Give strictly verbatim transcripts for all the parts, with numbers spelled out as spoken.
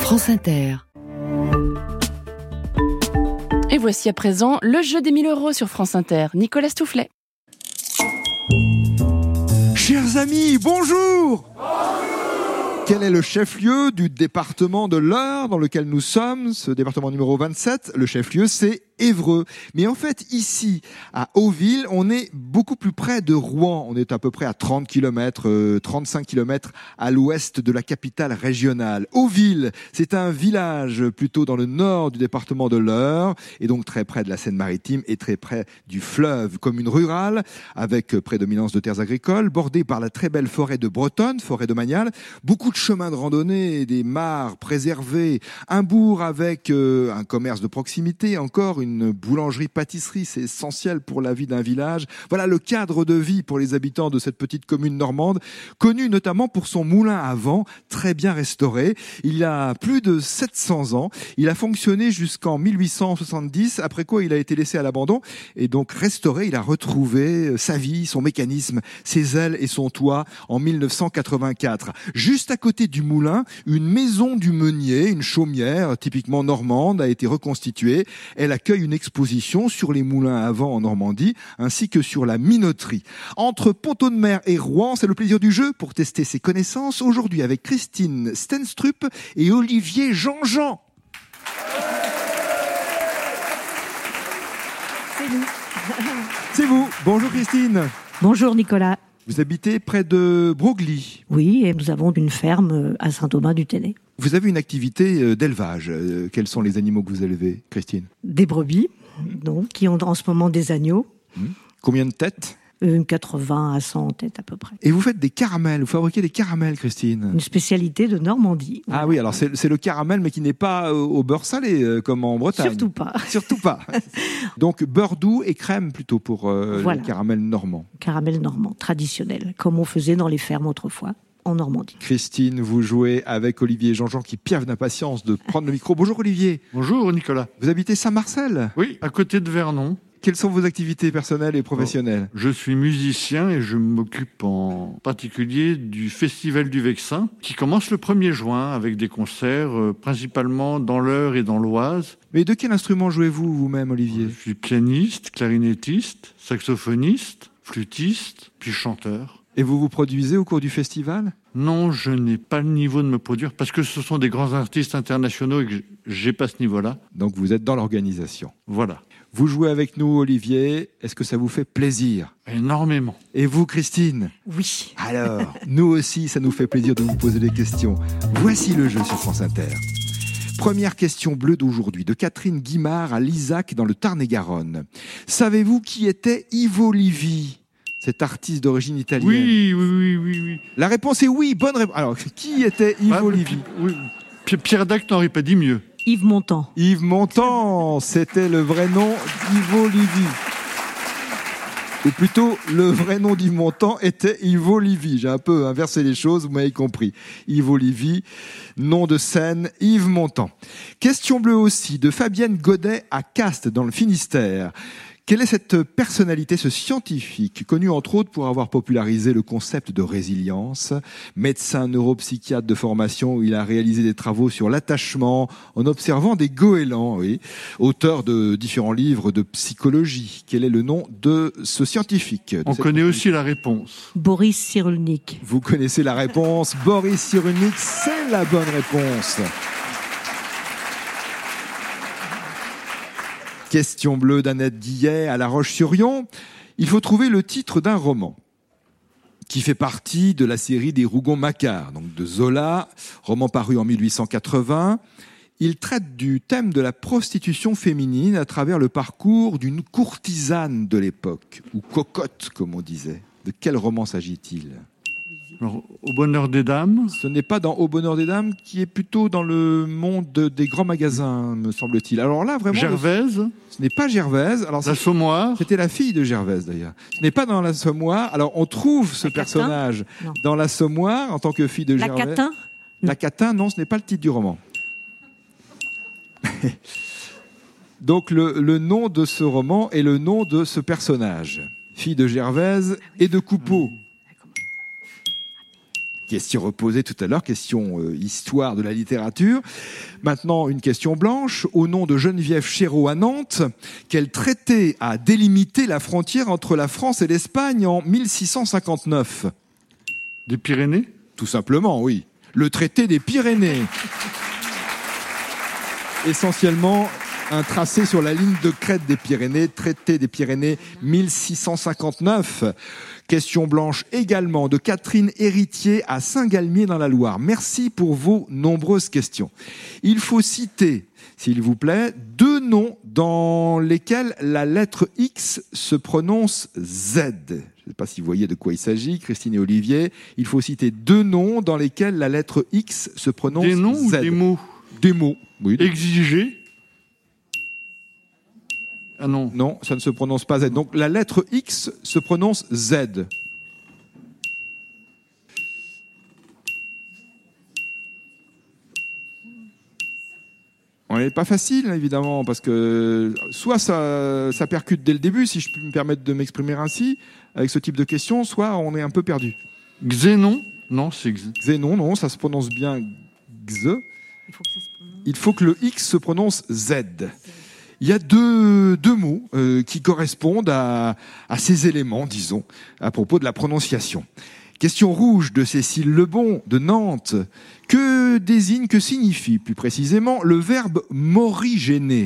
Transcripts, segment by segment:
France Inter. Et voici à présent le jeu des mille euros sur France Inter. Nicolas Stoufflet. Chers amis, bonjour. Quel est le chef-lieu du département de l'Eure dans lequel nous sommes? Ce département numéro vingt-sept, le chef-lieu, c'est Évreux. Mais en fait, ici, à Auville, on est beaucoup plus près de Rouen. On est à peu près à trente kilomètres, euh, trente-cinq kilomètres à l'ouest de la capitale régionale. Auville, c'est un village plutôt dans le nord du département de l'Eure, et donc très près de la Seine-Maritime et très près du fleuve. Commune rurale, avec prédominance de terres agricoles, bordée par la très belle forêt de Bretonne, forêt domaniale, beaucoup de chemins de randonnée, des mares préservées, un bourg avec euh, un commerce de proximité, encore une Une boulangerie-pâtisserie, c'est essentiel pour la vie d'un village. Voilà le cadre de vie pour les habitants de cette petite commune normande, connue notamment pour son moulin à vent, très bien restauré. Il y a plus de sept cents ans. Il a fonctionné jusqu'en mille huit cent soixante-dix, après quoi il a été laissé à l'abandon. Et donc restauré, il a retrouvé sa vie, son mécanisme, ses ailes et son toit en mille neuf cent quatre-vingt-quatre. Juste à côté du moulin, une maison du meunier, une chaumière typiquement normande, a été reconstituée. Elle accueille une exposition sur les moulins à vent en Normandie, ainsi que sur la minoterie. Entre Pont-de-Mer et Rouen, c'est le plaisir du jeu pour tester ses connaissances. Aujourd'hui avec Christine Stenstrup et Olivier Jean-Jean. C'est nous. C'est vous. Bonjour Christine. Bonjour Nicolas. Vous habitez près de Broglie. Oui, et nous avons une ferme à Saint-Thomas-du-Ténay. Vous avez une activité d'élevage. Quels sont les animaux que vous élevez, Christine? Des brebis, donc, qui ont en ce moment des agneaux. Mmh. Combien de têtes? Une quatre-vingts à cent têtes à peu près. Et vous faites des caramels, vous fabriquez des caramels, Christine? Une spécialité de Normandie. Ah oui, alors c'est, c'est le caramel, mais qui n'est pas au beurre salé, euh, comme en Bretagne. Surtout pas. Surtout pas. Donc beurre doux et crème plutôt pour euh, voilà. Le caramel normand. Caramel normand, traditionnel, comme on faisait dans les fermes autrefois. En Normandie. Christine, vous jouez avec Olivier Jean-Jean qui piaffe d'impatience de prendre le micro. Bonjour Olivier. Bonjour Nicolas. Vous habitez Saint-Marcel? Oui, à côté de Vernon. Quelles sont vos activités personnelles et professionnelles? Je suis musicien et je m'occupe en particulier du Festival du Vexin qui commence le premier juin avec des concerts euh, principalement dans l'Eure et dans l'Oise. Mais de quel instrument jouez-vous vous-même, Olivier? Je suis pianiste, clarinettiste, saxophoniste, flûtiste, puis chanteur. Et vous vous produisez au cours du festival? Non, je n'ai pas le niveau de me produire parce que ce sont des grands artistes internationaux et que j'ai pas ce niveau-là. Donc vous êtes dans l'organisation. Voilà. Vous jouez avec nous, Olivier. Est-ce que ça vous fait plaisir? Énormément. Et vous, Christine? Oui. Alors, nous aussi, ça nous fait plaisir de vous poser des questions. Voici le jeu sur France Inter. Première question bleue d'aujourd'hui, de Catherine Guimard à Lizac dans le Tarn-et-Garonne. Savez-vous qui était Ivo Livi, cet artiste d'origine italienne? Oui, oui, oui, oui, oui. La réponse est oui, bonne réponse. Alors, qui était Ivo ah, Livi? Oui. Pierre Dac n'aurait pas dit mieux. Yves Montand. Yves Montand, c'était le vrai nom d'Ivo Livi. Ou plutôt, le vrai nom d'Yves Montand était Ivo Livi. J'ai un peu inversé les choses, vous m'avez compris. Ivo Livi, nom de scène, Yves Montand. Question bleue aussi, de Fabienne Godet à Castres, dans le Finistère. Quelle est cette personnalité, ce scientifique, connu entre autres pour avoir popularisé le concept de résilience? Médecin neuropsychiatre de formation, il a réalisé des travaux sur l'attachement en observant des goélands, oui. Auteur de différents livres de psychologie. Quel est le nom de ce scientifique? On connaît aussi la réponse. Boris Cyrulnik. Vous connaissez la réponse. Boris Cyrulnik, c'est la bonne réponse. Question bleue d'Annette Guillet à La Roche-sur-Yon. Il faut trouver le titre d'un roman qui fait partie de la série des Rougon-Macquart, donc de Zola, roman paru en mille huit cent quatre-vingts. Il traite du thème de la prostitution féminine à travers le parcours d'une courtisane de l'époque, ou cocotte, comme on disait. De quel roman s'agit-il ? Alors, Au bonheur des dames. Ce n'est pas dans Au bonheur des dames, qui est plutôt dans le monde des grands magasins, me semble-t-il. Alors là, vraiment... Gervaise. Le... Ce n'est pas Gervaise. Alors, L'Assommoir. C'était la fille de Gervaise, d'ailleurs. Ce n'est pas dans l'Assommoir. Alors, on trouve ce la personnage Catin dans l'Assommoir, en tant que fille de la Gervaise. Catin La Catin, non, ce n'est pas le titre du roman. Donc, le, le nom de ce roman est le nom de ce personnage. Fille de Gervaise et de Coupeau. Question reposée tout à l'heure, question euh, histoire de la littérature. Maintenant, une question blanche. Au nom de Geneviève Chéreau à Nantes, quel traité a délimité la frontière entre la France et l'Espagne en mille six cent cinquante-neuf ? Des Pyrénées ? Tout simplement, oui. Le traité des Pyrénées. Essentiellement, un tracé sur la ligne de crête des Pyrénées, traité des Pyrénées mille six cent cinquante-neuf. Question blanche également de Catherine Héritier à Saint-Galmier dans la Loire. Merci pour vos nombreuses questions. Il faut citer, s'il vous plaît, deux noms dans lesquels la lettre X se prononce Z. Je ne sais pas si vous voyez de quoi il s'agit, Christine et Olivier. Il faut citer deux noms dans lesquels la lettre X se prononce Z. Des noms ou des mots ? Des mots, oui. Exiger ? Ah non. Non, ça ne se prononce pas Z. Donc la lettre X se prononce Z. On n'est pas facile, évidemment, parce que soit ça, ça percute dès le début, si je peux me permettre de m'exprimer ainsi, avec ce type de questions, soit on est un peu perdu. Xénon ? Non, c'est X. Xénon, non, ça se prononce bien X. Il faut que ça se prononce. Il faut que le X se prononce Z. Il y a deux, deux mots euh, qui correspondent à, à ces éléments, disons, à propos de la prononciation. Question rouge de Cécile Lebon de Nantes. Que désigne, que signifie plus précisément le verbe morigéner ?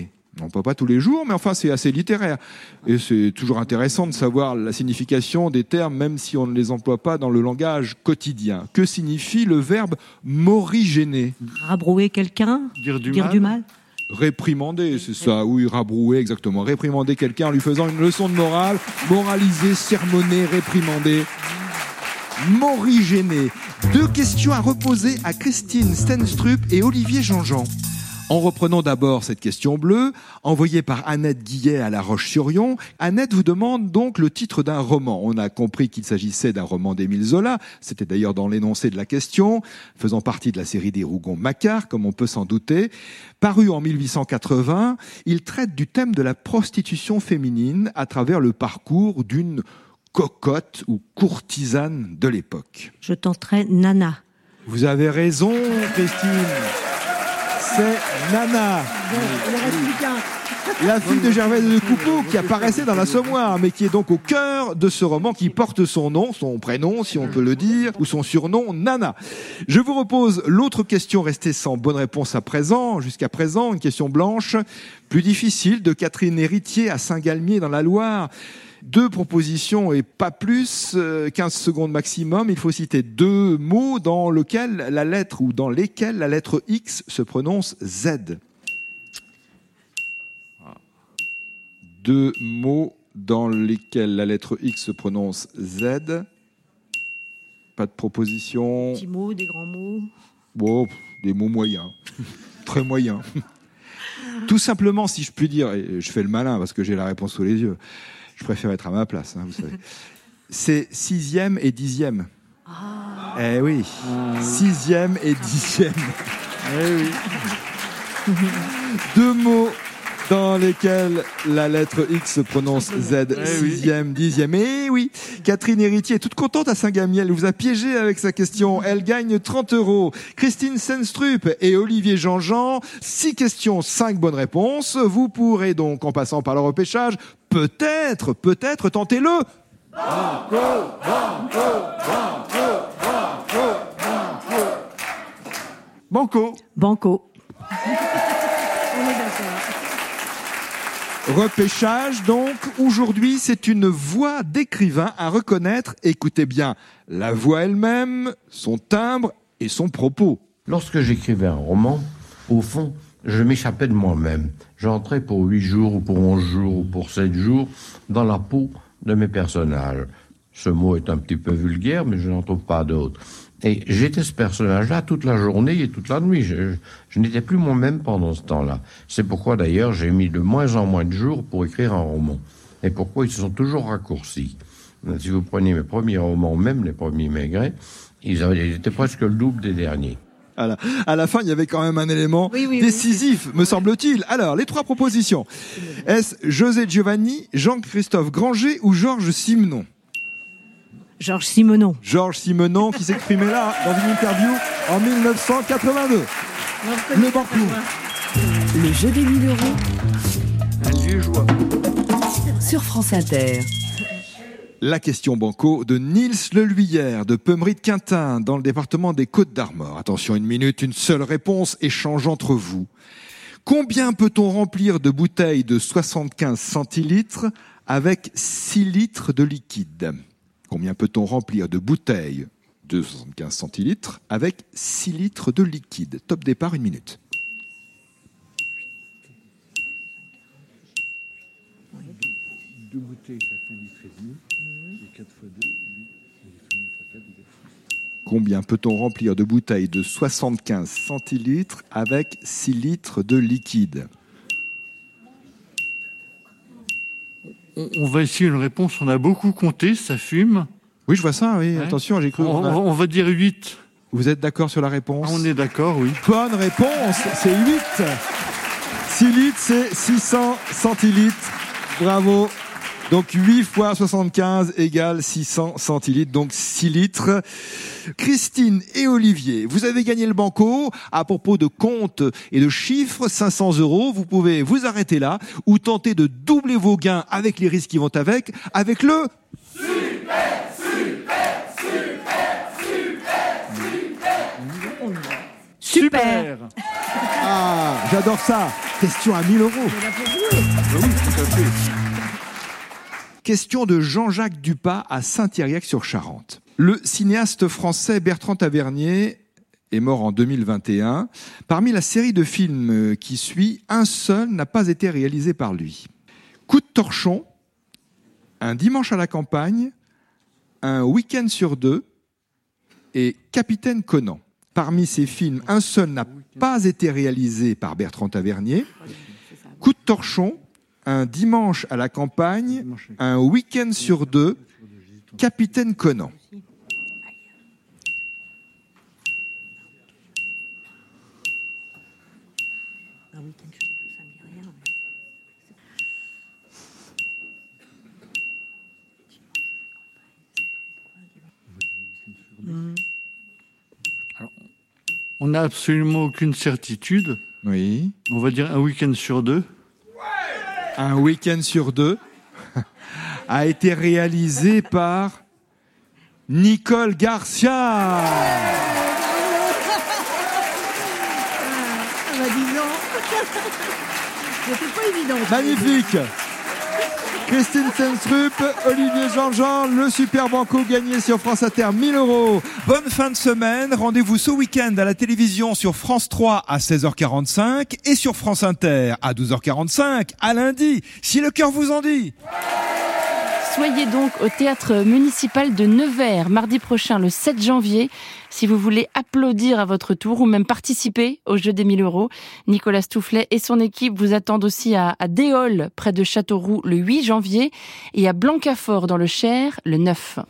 On ne peut pas tous les jours, mais enfin c'est assez littéraire. Et c'est toujours intéressant de savoir la signification des termes, même si on ne les emploie pas dans le langage quotidien. Que signifie le verbe morigéner ? Rabrouer quelqu'un ? Dire du Dire mal. du mal ? Réprimander, c'est ça, oui, rabrouer, exactement. Réprimander quelqu'un en lui faisant une leçon de morale, moraliser, sermonner, réprimander. Morigéner. Deux questions à reposer à Christine Stenstrup et Olivier Jean-Jean. En reprenant d'abord cette question bleue, envoyée par Annette Guillet à La Roche-sur-Yon, Annette vous demande donc le titre d'un roman. On a compris qu'il s'agissait d'un roman d'Émile Zola, c'était d'ailleurs dans l'énoncé de la question, faisant partie de la série des Rougon-Macquart, comme on peut s'en douter. Paru en mille huit cent quatre-vingts, il traite du thème de la prostitution féminine à travers le parcours d'une cocotte ou courtisane de l'époque. Je tenterai Nana. Vous avez raison, Christine. C'est Nana, la fille de Gervaise de Coupeau qui apparaissait dans l'Assommoir, mais qui est donc au cœur de ce roman qui porte son nom, son prénom, si on peut le dire, ou son surnom, Nana. Je vous repose l'autre question restée sans bonne réponse à présent, jusqu'à présent, une question blanche, plus difficile, de Catherine Héritier à Saint-Galmier dans la Loire. Deux propositions et pas plus, quinze secondes maximum. Il faut citer deux mots dans lesquels la lettre ou dans lesquels la lettre X se prononce Z. Deux mots dans lesquels la lettre X se prononce Z. Pas de proposition. Des petits mots, des grands mots. Bon, des mots moyens. Très moyens. Tout simplement, si je puis dire, et je fais le malin parce que j'ai la réponse sous les yeux. Je préfère être à ma place, hein, vous savez. C'est sixième et dixième. Ah. Eh oui, ah. Sixième et dixième. Eh oui. Deux mots dans lesquels la lettre X se prononce Z. Eh sixième, oui. Dixième. Eh oui, Catherine Héritier est toute contente à Saint-Galmier. Elle vous a piégé avec sa question. Elle gagne trente euros. Christine Stenstrup et Olivier Jean-Jean. Six questions, cinq bonnes réponses. Vous pourrez donc, en passant par le repêchage, peut-être, peut-être tenter le... Banco, banco, banco, banco, banco. Banco. Banco. Repêchage, donc, aujourd'hui, c'est une voix d'écrivain à reconnaître. Écoutez bien, la voix elle-même, son timbre et son propos. Lorsque j'écrivais un roman, au fond, je m'échappais de moi-même. J'entrais pour huit jours, ou pour onze jours, ou pour sept jours, dans la peau de mes personnages. Ce mot est un petit peu vulgaire, mais je n'en trouve pas d'autre. Et j'étais ce personnage-là toute la journée et toute la nuit. Je, je n'étais plus moi-même pendant ce temps-là. C'est pourquoi, d'ailleurs, j'ai mis de moins en moins de jours pour écrire un roman. Et pourquoi ils se sont toujours raccourcis. Si vous prenez mes premiers romans, même les premiers Maigret, ils, avaient, ils étaient presque le double des derniers. À la, à la fin, il y avait quand même un élément oui, oui, décisif, oui. me semble-t-il. Alors, les trois propositions. Est-ce José Giovanni, Jean-Christophe Granger ou Georges Simenon ? Georges Simenon. Georges Simenon qui s'exprimait là dans une interview en mille neuf cent quatre-vingt-deux. Le Banco. Le jeu des mille euros Un liégeois. sur France Inter. La question Banco de Niels Leluyère de Pemery-de-Quintin dans le département des Côtes-d'Armor. Attention, une minute, une seule réponse échange entre vous. Combien peut-on remplir de bouteilles de soixante-quinze centilitres avec six litres de liquide? Combien peut-on remplir de bouteilles de soixante-quinze centilitres avec six litres de liquide? Top départ, une minute. Deux bouteilles, ça fait un litre et demi. Et quatre fois deux, huit. Combien peut-on remplir de bouteilles de soixante-quinze centilitres avec six litres de liquide? On, on va essayer une réponse. On a beaucoup compté, ça fume. Oui, je vois ça, oui. Ouais. Attention, j'ai cru. On, on a- on va dire huit. Vous êtes d'accord sur la réponse? On est d'accord, oui. Bonne réponse, c'est huit. six litres, c'est six cents centilitres. Bravo. Donc huit fois soixante-quinze égale six cents centilitres, donc six litres. Christine et Olivier, vous avez gagné le Banco. À propos de comptes et de chiffres, cinq cents euros. Vous pouvez vous arrêter là ou tenter de doubler vos gains avec les risques qui vont avec, avec le... Super. Ah, j'adore ça. Question à mille euros. Ah oui, tout à fait. Question de Jean-Jacques Dupas à Saint-Yrieix-sur-Charente. Le cinéaste français Bertrand Tavernier est mort en deux mille vingt et un. Parmi la série de films qui suit, un seul n'a pas été réalisé par lui. Coup de torchon, Un dimanche à la campagne, Un week-end sur deux et Capitaine Conan. Parmi ces films, un seul n'a pas été réalisé par Bertrand Tavernier. Coup de torchon, Un dimanche à la campagne, Un week-end sur deux, Capitaine Conan. On n'a absolument aucune certitude. Oui. On va dire un week-end sur deux. Un week-end sur deux a été réalisé par Nicole Garcia. Ah bah dis donc. C'était pas évident. Magnifique. Christine Stenstrup, Olivier Jean-Jean, le Super Banco gagné sur France Inter, mille euros. Bonne fin de semaine. Rendez-vous ce week-end à la télévision sur France trois à seize heures quarante-cinq et sur France Inter à douze heures quarante-cinq à lundi, si le cœur vous en dit. Soyez donc au théâtre municipal de Nevers mardi prochain, le sept janvier, si vous voulez applaudir à votre tour ou même participer au jeu des mille euros. Nicolas Stoufflet et son équipe vous attendent aussi à, à Déol, près de Châteauroux, le huit janvier, et à Blancafort dans le Cher, le neuf.